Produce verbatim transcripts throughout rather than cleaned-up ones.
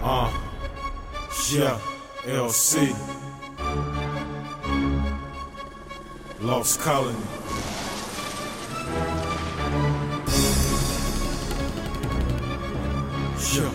Uh, yeah, L C, Lost Colony. Yeah.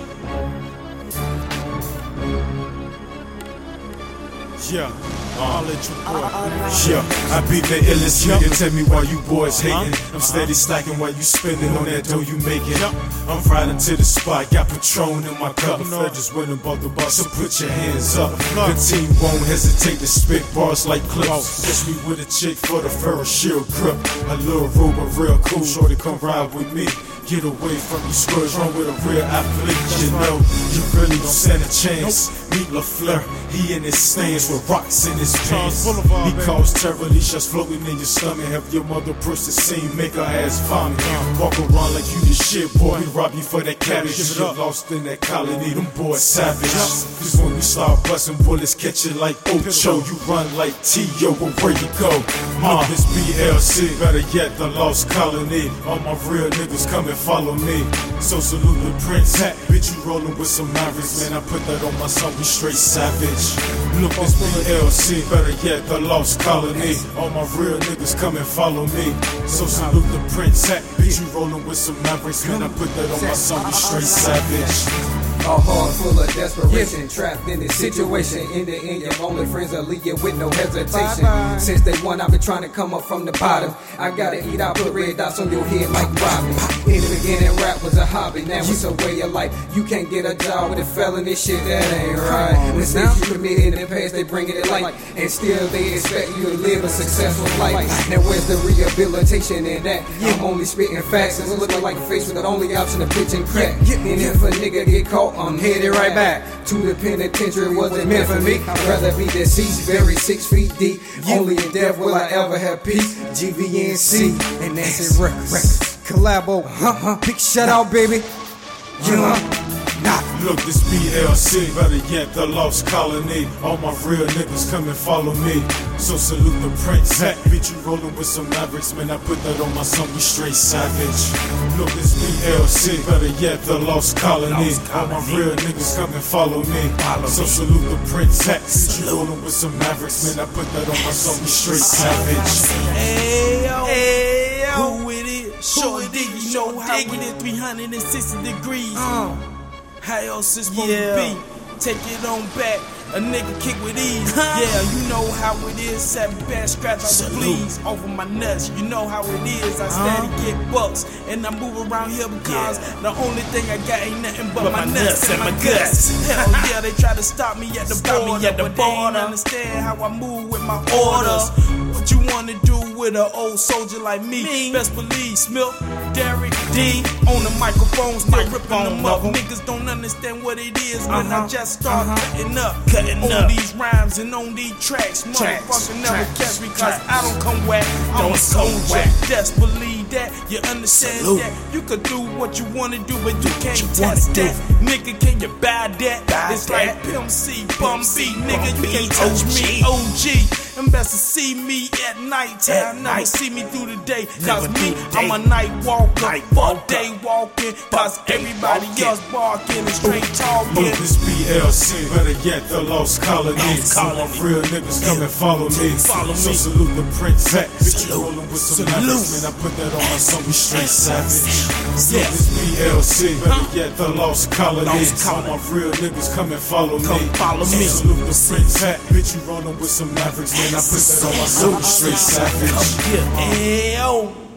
Yeah, I'll let you boy. Yeah, I be the illest nigga. Tell me why you boys hating. I'm steady stacking while you spending on that dough you making. I'm riding to the spot, got Patron in my cup. I just went and bought the bus, so put your hands up. The team won't hesitate to spit bars like clips. Catch me with a chick for the Ferris Shield grip. A little rude but real cool, shorty come ride with me. Get away from you scrubs, run with a real athlete. You know, you really don't stand a chance. Meet LaFleur, he in his stance with rocks in his pants. He caused terror, leash just floating in your stomach. Have your mother push the scene, make her ass vomit. Walk around like you the shit, boy. We rob you for that cabbage. Get lost in that colony, them boys savage. Cause when we start busting bullets, catch it like Ocho. You run like T O, but where you go? Ma, this B L C, better yet, the Lost Colony. All my real niggas come and follow me. So salute the prince. Bitch, you rolling with some Mavericks, man. I put that on my son, we straight savage. Look, this B L C, better yet, the Lost Colony. All my real niggas come and follow me. So salute the prince. Bitch, you rolling with some Mavericks, man. I put that on my son, we straight savage. A heart full of desperation, trapped in this situation. In the end, your only friends will leave you with no hesitation. Bye bye. Since day one, I've been trying to come up from the bottom. I gotta eat, I put red dots on your head like Robin. In the beginning, rap was a hobby, now it's a way of life. You can't get a job with a felony, shit, that ain't right. Mistakes you committed in the past, they bring it to light. And still, they expect you to live a successful life. Now, where's the rehabilitation in that? I'm only spitting facts, and looking like a face with the only option of pitch and crack. And if a nigga get caught, I'm headed right back to the penitentiary. Wasn't meant for me. I'd rather be deceased, buried six feet deep. Only in death will I ever have peace. G V N C and that's it. Records, collabo, huh? Big shout out, baby. You know. Nah. Look, this B L C, better yet, the Lost Colony. All my real niggas come and follow me. So salute the prince. Bitch, you rolling with some Mavericks, man. I put that on my son, we straight savage. Look, this B L C, better yet, the Lost Colony. All my real niggas come and follow me. So salute the prince. Bitch, you rolling with some Mavericks, man. I put that on my son, we straight savage. Hey yo, hey yo, who it is? Sure dig, you know how it is. three hundred sixty degrees. Uh. How else it's supposed yeah. to be? Take it on back, a nigga kick with ease. Yeah, you know how it is. Seven bad scratch on the fleas over my nuts. You know how it is. I steady uh-huh. get bucks, and I move around here because yeah. the only thing I got ain't nothing but, but my, my nuts and my guts. guts. Hell yeah, they try to stop me at the stop border, me at the but border. They ain't understand how I move with my orders. What you wanna do with an old soldier like me? me. Best believe Smith, Derek, D on the microphone, still ripping them up. Level. Niggas don't understand what it is when uh-huh. I just start uh-huh. cutting up, cutting on up. These rhymes and on these tracks. Motherfucker never catch me cause tracks. I don't come whack. I'm a soldier. Best believe that. You understand Salute. That? You could do what you wanna do, but you can't you test that. Do. Nigga, can you buy that? Buy it's that. Like Pimp C, Bum B. Nigga, you can't touch O G. Me, O G. And best to see me at night time, never night. See me through the day. Cause never me, I'm a night walker, night walker. Day walking. Cause everybody walking. Else barking and straight talking. Look, this B L C, better yet, the Lost Colony. Lost Colony. All my real niggas come and follow me. Follow so me. Salute the prince. Bitch, you rolling with some Mavericks, man. I put that on my son, we straight savage. Look, this B L C, better yet, the Lost Colony. Lost All my real niggas come and follow me. Come follow me. So salute the prince. Bitch, you rolling with some Mavericks, man. I put that on my son, we straight savage. Hey, yo.